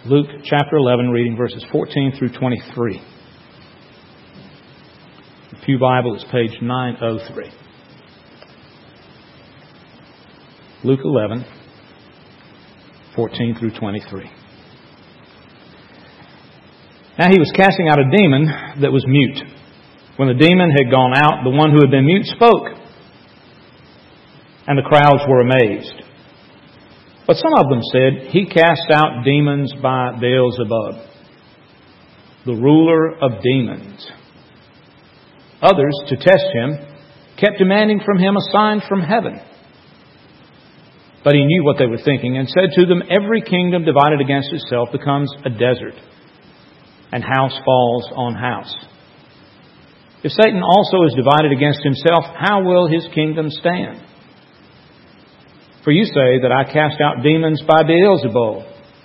Luke chapter 11, reading verses 14 through 23. The Pew Bible is page 903. Luke 11, 14 through 23. Now he was casting out a demon that was mute. When the demon had gone out, the one who had been mute spoke, and the crowds were amazed. But some of them said, "He cast out demons by Beelzebub, the ruler of demons." Others, to test him, kept demanding from him a sign from heaven. But he knew what they were thinking and said to them, "Every kingdom divided against itself becomes a desert, and house falls on house. If Satan also is divided against himself, how will his kingdom stand? For you say that I cast out demons by Beelzebul.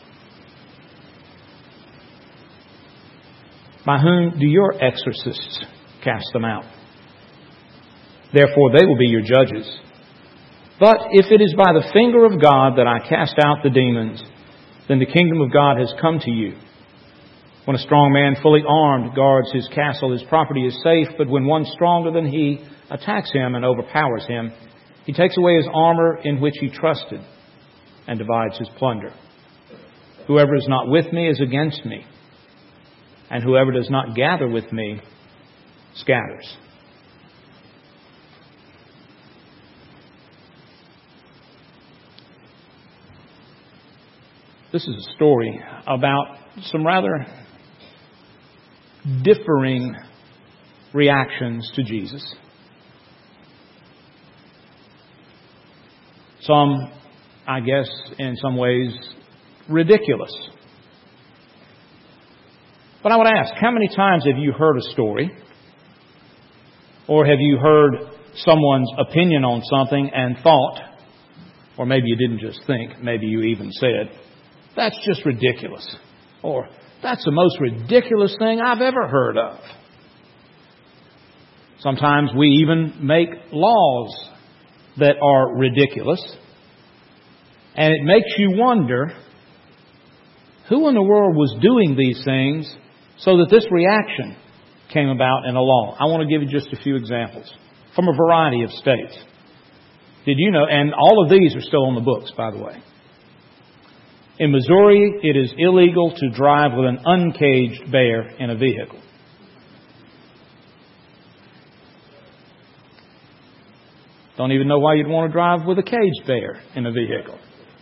By whom do your exorcists cast them out? Therefore they will be your judges. But if it is by the finger of God that I cast out the demons, then the kingdom of God has come to you. When a strong man fully armed guards his castle, his property is safe. But when one stronger than he attacks him and overpowers him, he takes away his armor in which he trusted and divides his plunder. Whoever is not with me is against me, and whoever does not gather with me scatters." This is a story about some rather differing reactions to Jesus. Some, I guess, in some ways, ridiculous. But I would ask, how many times have you heard a story? Or have you heard someone's opinion on something and thought, or maybe you didn't just think, maybe you even said, "That's just ridiculous," or "That's the most ridiculous thing I've ever heard of." Sometimes we even make laws that are ridiculous, and it makes you wonder who in the world was doing these things so that this reaction came about in a law. I want to give you just a few examples from a variety of states. Did you know, and all of these are still on the books, by the way. In Missouri, it is illegal to drive with an uncaged bear in a vehicle. Don't even know why you'd want to drive with a caged bear in a vehicle.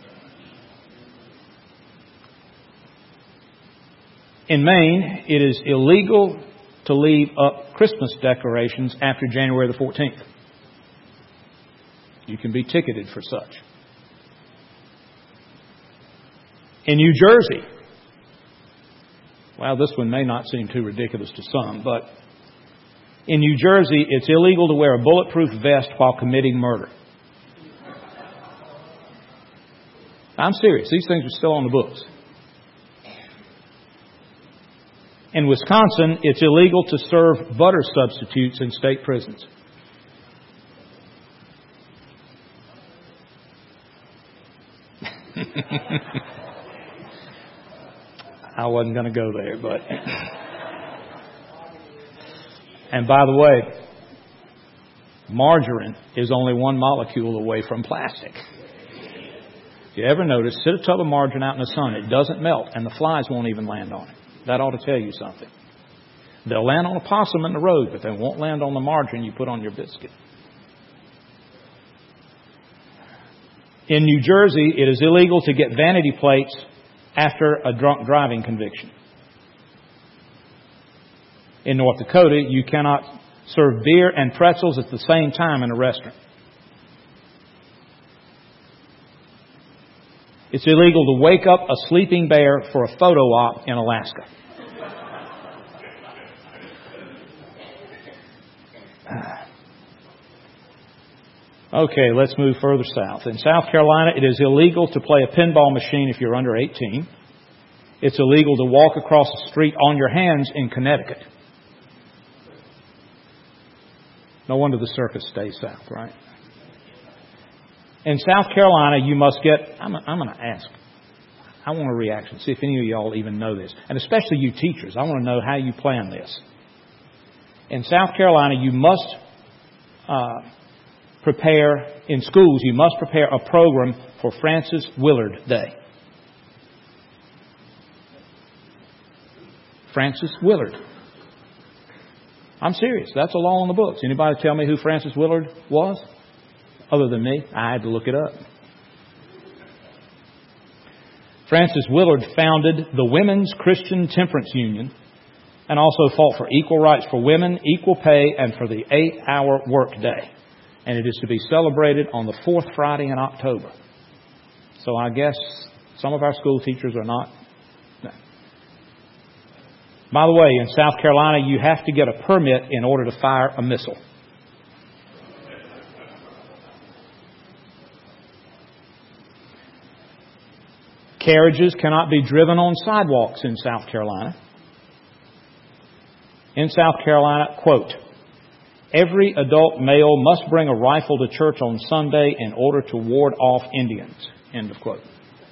In Maine, it is illegal to leave up Christmas decorations after January the 14th. You can be ticketed for such. In New Jersey, well, this one may not seem too ridiculous to some, but in New Jersey, it's illegal to wear a bulletproof vest while committing murder. I'm serious. These things are still on the books. In Wisconsin, it's illegal to serve butter substitutes in state prisons. I wasn't going to go there, but... And by the way, margarine is only one molecule away from plastic. If you ever notice, sit a tub of margarine out in the sun, it doesn't melt, and the flies won't even land on it. That ought to tell you something. They'll land on a possum in the road, but they won't land on the margarine you put on your biscuit. In New Jersey, it is illegal to get vanity plates after a drunk driving conviction. In North Dakota, you cannot serve beer and pretzels at the same time in a restaurant. It's illegal to wake up a sleeping bear for a photo op in Alaska. Okay, let's move further south. In South Carolina, it is illegal to play a pinball machine if you're under 18. It's illegal to walk across the street on your hands in Connecticut. No wonder the circus stays south, right? In South Carolina, you must get... I'm going to ask, I want a reaction. See if any of y'all even know this. And especially you teachers. I want to know how you plan this. In South Carolina, you must prepare, in schools, you must prepare a program for Francis Willard Day. Francis Willard. I'm serious. That's a law in the books. Anybody tell me who Francis Willard was? Other than me, I had to look it up. Francis Willard founded the Women's Christian Temperance Union and also fought for equal rights for women, equal pay, and for the 8-hour workday. And it is to be celebrated on the 4th Friday in October. So I guess some of our school teachers are not. No. By the way, in South Carolina, you have to get a permit in order to fire a missile. Carriages cannot be driven on sidewalks in South Carolina. In South Carolina, quote, every adult male must bring a rifle to church on Sunday in order to ward off Indians, end of quote.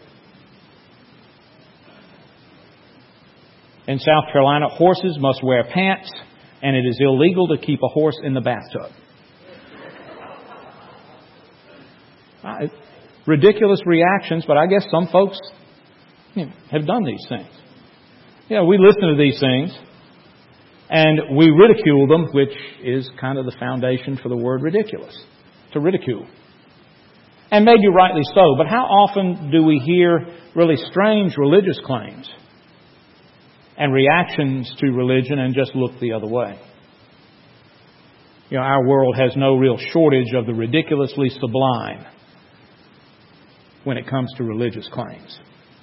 In South Carolina, horses must wear pants, and it is illegal to keep a horse in the bathtub. Ridiculous reactions, but I guess some folks have done these things. We listen to these things and we ridicule them, which is kind of the foundation for the word ridiculous, to ridicule. And maybe rightly so, but how often do we hear really strange religious claims and reactions to religion and just look the other way? Our world has no real shortage of the ridiculously sublime when it comes to religious claims.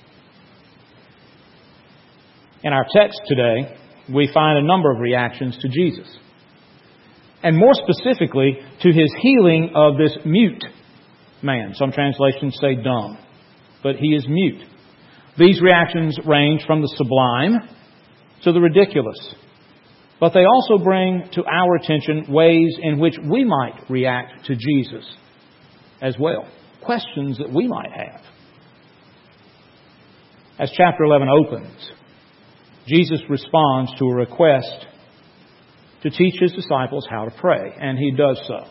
In our text today, we find a number of reactions to Jesus. And more specifically, to His healing of this mute man. Some translations say dumb, but he is mute. These reactions range from the sublime to the ridiculous. But they also bring to our attention ways in which we might react to Jesus as well. Questions that we might have. As chapter 11 opens, Jesus responds to a request to teach His disciples how to pray, and He does so.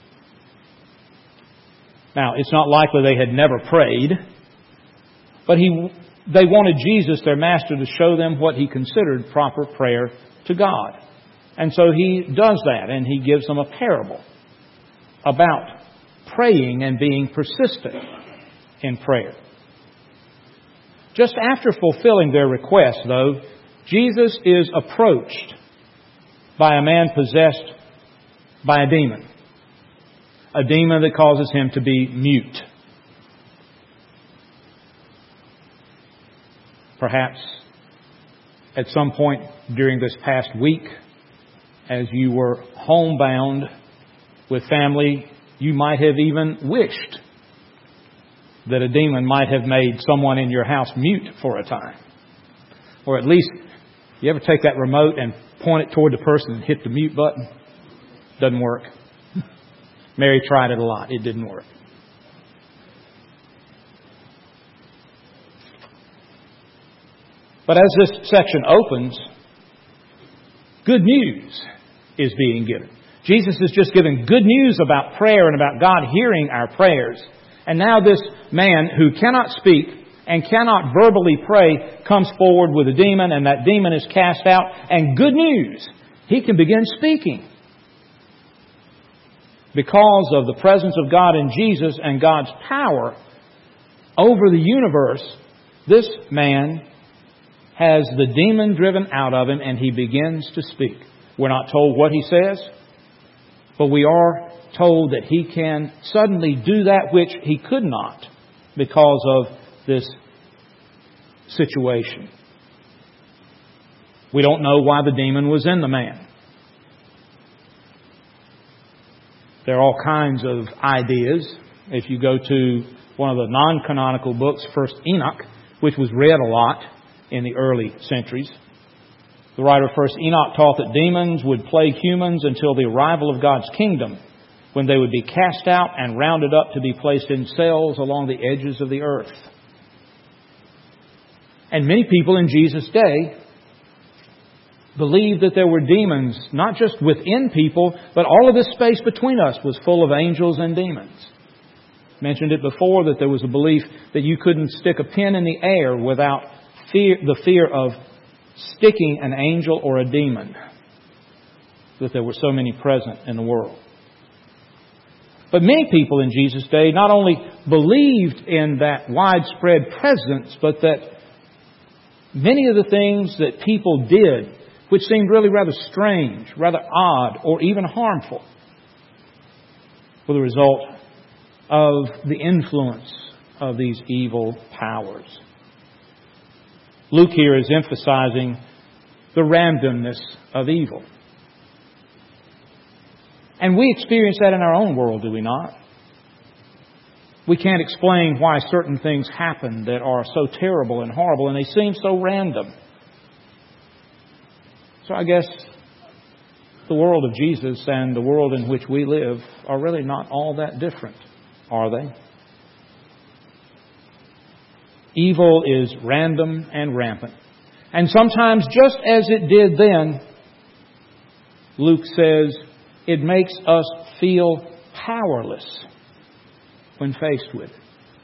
Now, it's not likely they had never prayed, but they wanted Jesus, their Master, to show them what He considered proper prayer to God. And so He does that, and He gives them a parable about praying and being persistent in prayer. Just after fulfilling their request, though, Jesus is approached by a man possessed by a demon that causes him to be mute. Perhaps at some point during this past week, as you were homebound with family, you might have even wished that a demon might have made someone in your house mute for a time. Or at least, you ever take that remote and point it toward the person and hit the mute button? Doesn't work. Mary tried it a lot. It didn't work. But as this section opens, good news is being given. Jesus is just giving good news about prayer and about God hearing our prayers. And now this man who cannot speak and cannot verbally pray comes forward with a demon, and that demon is cast out. And good news, he can begin speaking. Because of the presence of God in Jesus and God's power over the universe, this man has the demon driven out of him and he begins to speak. We're not told what he says, but we are told that he can suddenly do that which he could not because of this situation. We don't know why the demon was in the man. There are all kinds of ideas. If you go to one of the non-canonical books, First Enoch, which was read a lot in the early centuries, the writer of First Enoch taught that demons would plague humans until the arrival of God's kingdom, when they would be cast out and rounded up to be placed in cells along the edges of the earth. And many people in Jesus' day believed that there were demons, not just within people, but all of this space between us was full of angels and demons. Mentioned it before that there was a belief that you couldn't stick a pin in the air without the fear of sticking an angel or a demon, that there were so many present in the world. But many people in Jesus' day not only believed in that widespread presence, but that many of the things that people did, which seemed really rather strange, rather odd, or even harmful, were the result of the influence of these evil powers. Luke here is emphasizing the randomness of evil. And we experience that in our own world, do we not? We can't explain why certain things happen that are so terrible and horrible, and they seem so random. So I guess the world of Jesus and the world in which we live are really not all that different, are they? Evil is random and rampant. And sometimes, just as it did then, Luke says, it makes us feel powerless when faced with it.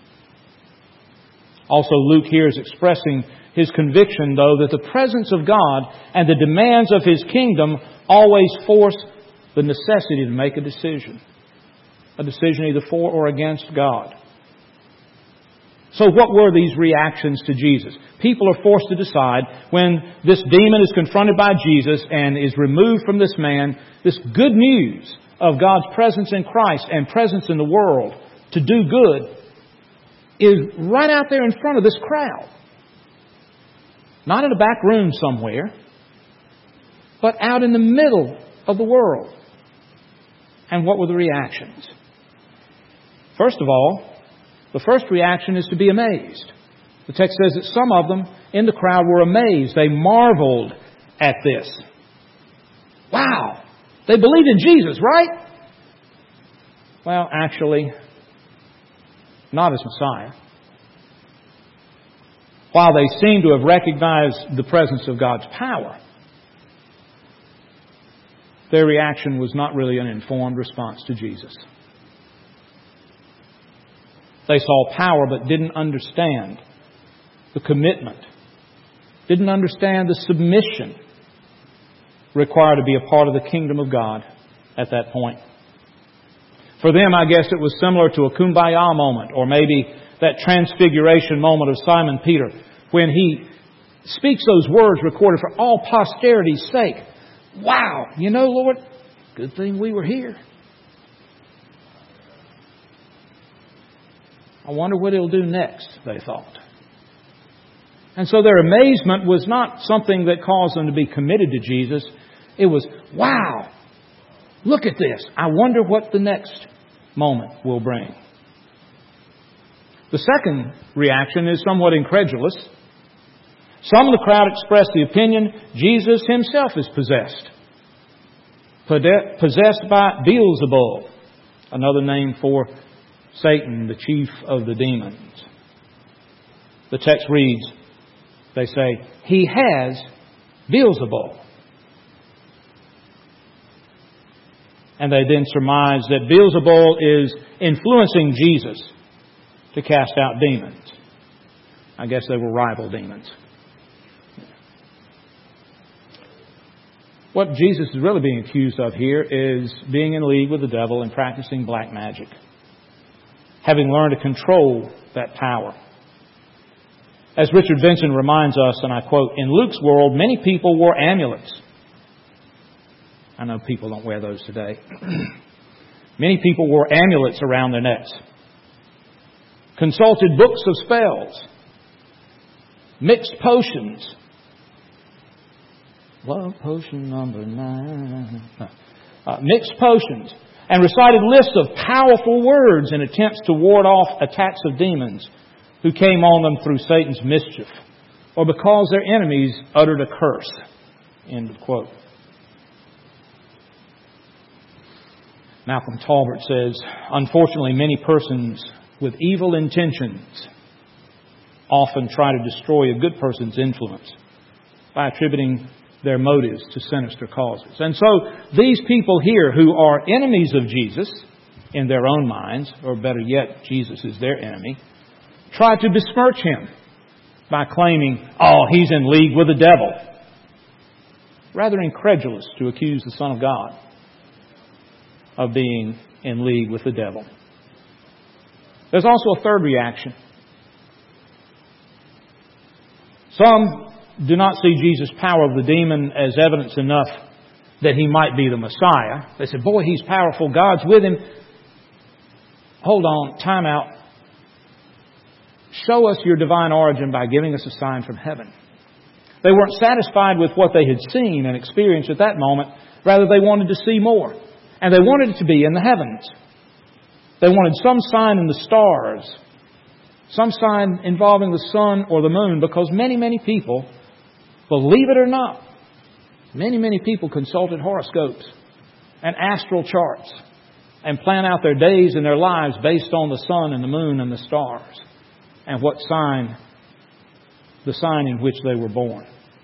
Also, Luke here is expressing his conviction, though, that the presence of God and the demands of His kingdom always force the necessity to make a decision either for or against God. So what were these reactions to Jesus? People are forced to decide when this demon is confronted by Jesus and is removed from this man, this good news of God's presence in Christ and presence in the world to do good is right out there in front of this crowd. Not in a back room somewhere, but out in the middle of the world. And what were the reactions? First of all, the first reaction is to be amazed. The text says that some of them in the crowd were amazed. They marveled at this. Wow! They believed in Jesus, right? Well, actually, not as Messiah. While they seem to have recognized the presence of God's power, their reaction was not really an informed response to Jesus. They saw power but didn't understand the commitment, didn't understand the submission required to be a part of the kingdom of God at that point. For them, I guess it was similar to a kumbaya moment, or maybe that transfiguration moment of Simon Peter, when he speaks those words recorded for all posterity's sake. Wow, you know, Lord, good thing we were here. I wonder what He'll do next, they thought. And so their amazement was not something that caused them to be committed to Jesus. It was, wow, look at this. I wonder what the next moment will bring. The second reaction is somewhat incredulous. Some of the crowd expressed the opinion Jesus Himself is possessed. Possessed by Beelzebul, another name for Satan, the chief of the demons. The text reads, they say, He has Beelzebul. And they then surmise that Beelzebul is influencing Jesus to cast out demons. I guess they were rival demons. What Jesus is really being accused of here is being in league with the devil and practicing black magic, having learned to control that power. As Richard Vinson reminds us, and I quote, in Luke's world, many people wore amulets. I know people don't wear those today. Many people wore amulets around their necks, consulted books of spells, mixed potions. Love potion number 9. Mixed potions. And recited lists of powerful words in attempts to ward off attacks of demons who came on them through Satan's mischief, or because their enemies uttered a curse. End of quote. Malcolm Talbert says, unfortunately, many persons with evil intentions often try to destroy a good person's influence by attributing their motives to sinister causes. And so these people here who are enemies of Jesus in their own minds, or better yet, Jesus is their enemy, try to besmirch Him by claiming, oh, He's in league with the devil. Rather incredulous to accuse the Son of God of being in league with the devil. There's also a third reaction. Some do not see Jesus' power of the demon as evidence enough that He might be the Messiah. They say, boy, He's powerful. God's with Him. Hold on. Time out. Show us your divine origin by giving us a sign from heaven. They weren't satisfied with what they had seen and experienced at that moment. Rather, they wanted to see more. And they wanted it to be in the heavens. They wanted some sign in the stars. Some sign involving the sun or the moon, because many people, believe it or not, many people consulted horoscopes and astral charts and plan out their days and their lives based on the sun and the moon and the stars and what sign, the sign in which they were born.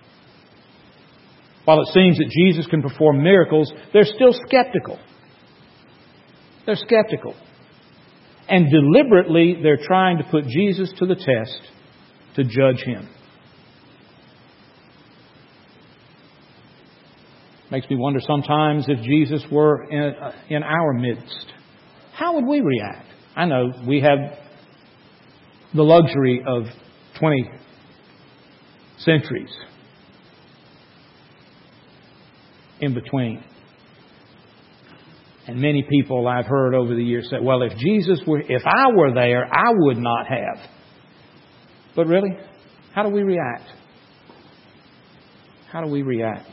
While it seems that Jesus can perform miracles, they're still skeptical. They're skeptical. And deliberately, they're trying to put Jesus to the test to judge Him. Makes me wonder sometimes if Jesus were in our midst, how would we react? I know we have the luxury of 20 centuries in between. And many people I've heard over the years say, well, if I were there, I would not have. But really, how do we react? How do we react?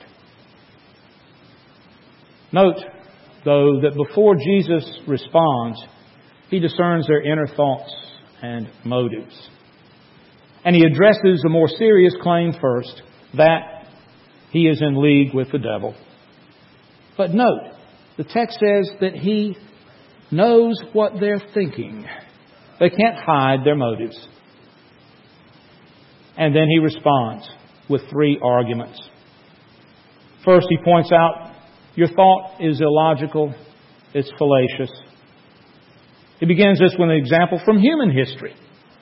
Note, though, that before Jesus responds, He discerns their inner thoughts and motives. And He addresses the more serious claim first, that He is in league with the devil. But note, the text says that He knows what they're thinking. They can't hide their motives. And then He responds with 3 arguments. First, He points out, your thought is illogical, it's fallacious. He begins this with an example from human history.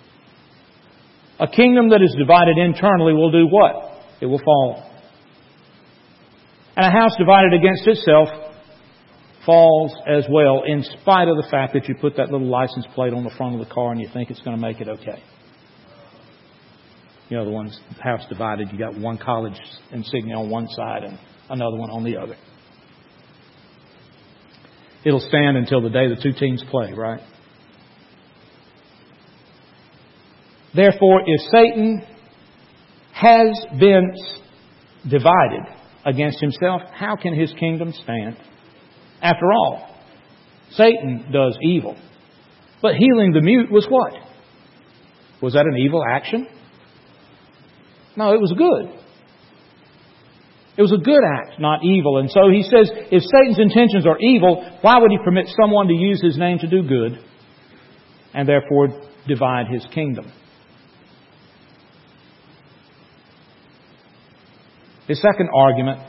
A kingdom that is divided internally will do what? It will fall. And a house divided against itself falls as well, in spite of the fact that you put that little license plate on the front of the car and you think it's going to make it okay. You know, the ones, house divided, you got one college insignia on one side and another one on the other. It'll stand until the day the 2 teams play, right? Therefore, if Satan has been divided against himself, how can his kingdom stand? After all, Satan does evil. But healing the mute was what? Was that an evil action? No, it was good. It was a good act, not evil. And so he says, if Satan's intentions are evil, why would he permit someone to use his name to do good and therefore divide his kingdom? His second argument,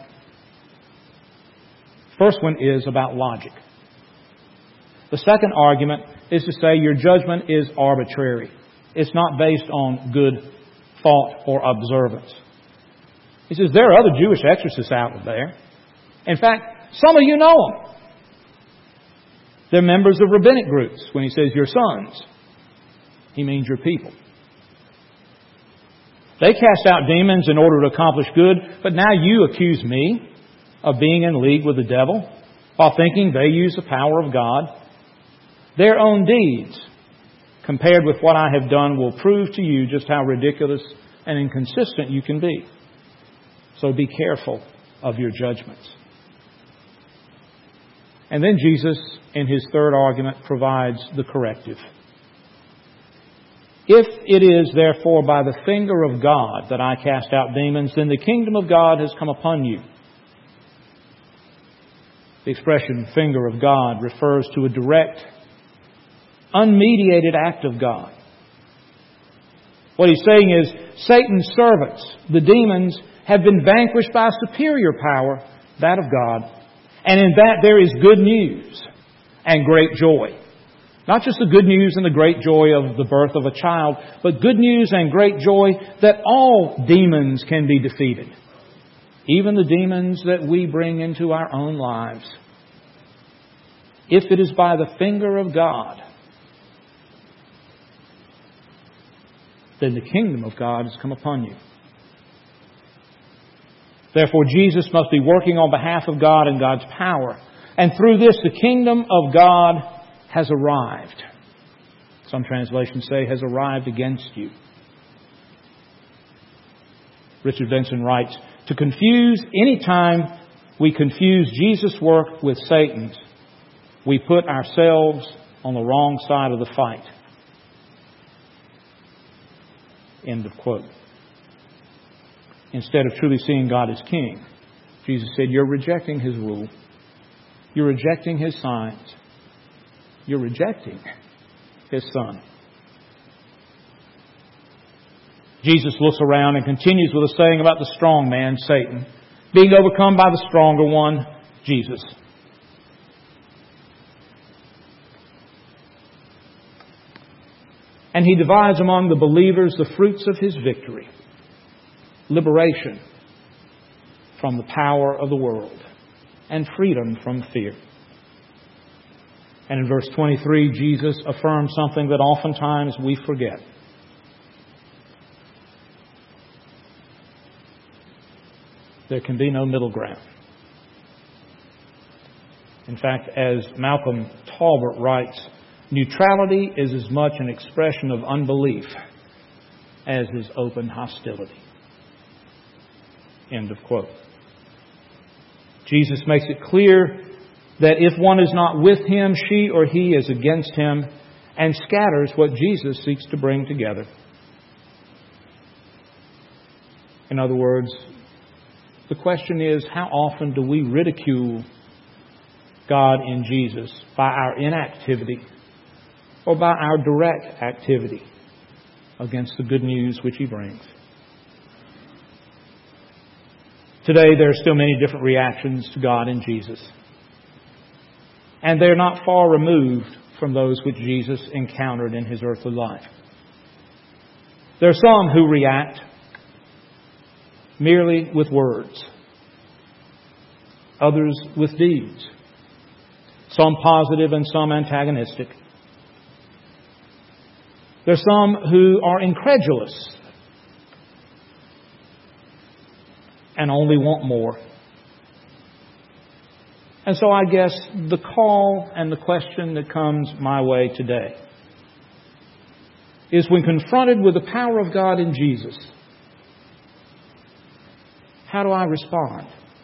first one is about logic. The second argument is to say your judgment is arbitrary. It's not based on good thought or observance. He says, there are other Jewish exorcists out there. In fact, some of you know them. They're members of rabbinic groups. When he says your sons, he means your people. They cast out demons in order to accomplish good, but now you accuse me of being in league with the devil while thinking they use the power of God. Their own deeds, compared with what I have done, will prove to you just how ridiculous and inconsistent you can be. So be careful of your judgments. And then Jesus, in his third argument, provides the corrective. If it is therefore by the finger of God that I cast out demons, then the kingdom of God has come upon you. The expression finger of God refers to a direct, unmediated act of God. What he's saying is Satan's servants, the demons, have been vanquished by a superior power, that of God. And in that there is good news and great joy. Not just the good news and the great joy of the birth of a child, but good news and great joy that all demons can be defeated. Even the demons that we bring into our own lives. If it is by the finger of God, then the kingdom of God has come upon you. Therefore, Jesus must be working on behalf of God and God's power. And through this, the kingdom of God has arrived. Some translations say has arrived against you. Richard Benson writes, any time we confuse Jesus' work with Satan's, we put ourselves on the wrong side of the fight. End of quote. Instead of truly seeing God as King, Jesus said, you're rejecting His rule. You're rejecting His signs. You're rejecting His Son. Jesus looks around and continues with a saying about the strong man, Satan, being overcome by the stronger one, Jesus. And He divides among the believers the fruits of His victory. Liberation from the power of the world and freedom from fear. And in verse 23, Jesus affirms something that oftentimes we forget. There can be no middle ground. In fact, as Malcolm Talbot writes, neutrality is as much an expression of unbelief as is open hostility. End of quote. Jesus makes it clear that if one is not with Him, she or he is against Him, and scatters what Jesus seeks to bring together. In other words, the question is, how often do we ridicule God in Jesus by our inactivity or by our direct activity against the good news which He brings? Today there are still many different reactions to God in Jesus. And they're not far removed from those which Jesus encountered in His earthly life. There are some who react merely with words. Others with deeds. Some positive and some antagonistic. There are some who are incredulous and only want more. And so I guess the call and the question that comes my way today is, when confronted with the power of God in Jesus, how do I respond?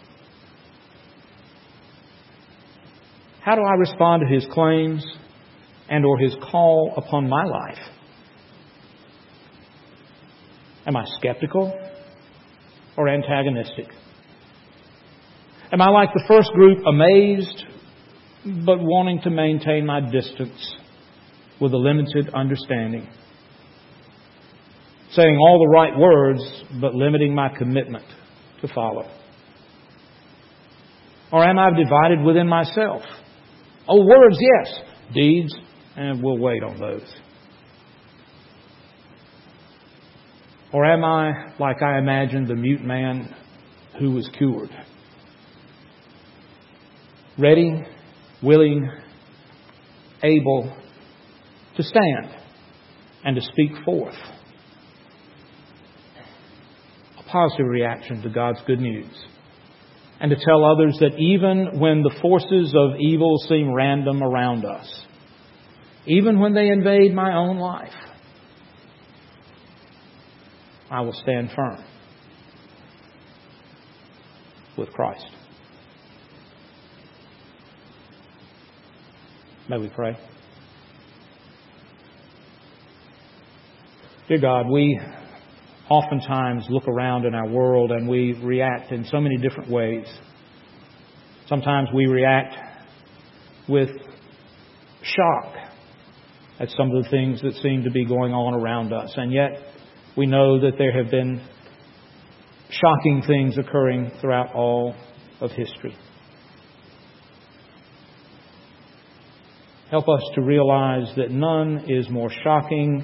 How do I respond to His claims and or His call upon my life? Am I skeptical or antagonistic? Am I like the first group, amazed but wanting to maintain my distance with a limited understanding? Saying all the right words but limiting my commitment to follow? Or am I divided within myself? Oh, words, yes. Deeds, and we'll wait on those. Or am I like I imagined the mute man who was cured? Ready, willing, able to stand and to speak forth. A positive reaction to God's good news. And to tell others that even when the forces of evil seem random around us, even when they invade my own life, I will stand firm with Christ. May we pray. Dear God, we oftentimes look around in our world and we react in so many different ways. Sometimes we react with shock at some of the things that seem to be going on around us. And yet, We know that there have been shocking things occurring throughout all of history. Help us to realize that none is more shocking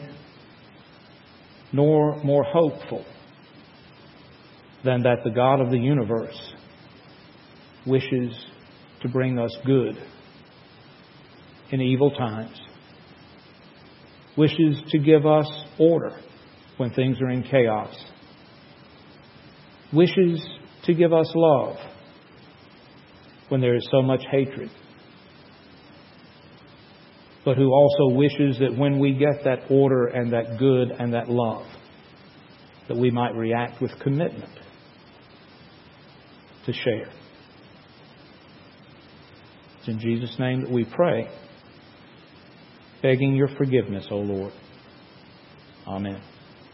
nor more hopeful than that the God of the universe wishes to bring us good in evil times, wishes to give us order when things are in chaos, wishes to give us love when there is so much hatred, but who also wishes that when we get that order and that good and that love, that we might react with commitment to share. It's in Jesus' name that we pray, begging your forgiveness, O Lord. Amen.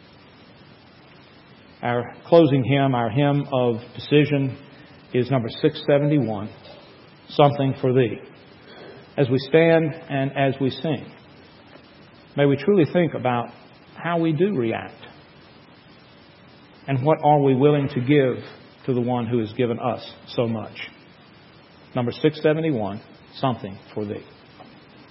Our closing hymn, our hymn of decision, is number 671, Something for Thee. As we stand and as we sing, may we truly think about how we do react and what are we willing to give to the one who has given us so much. Number 671, Something for Thee.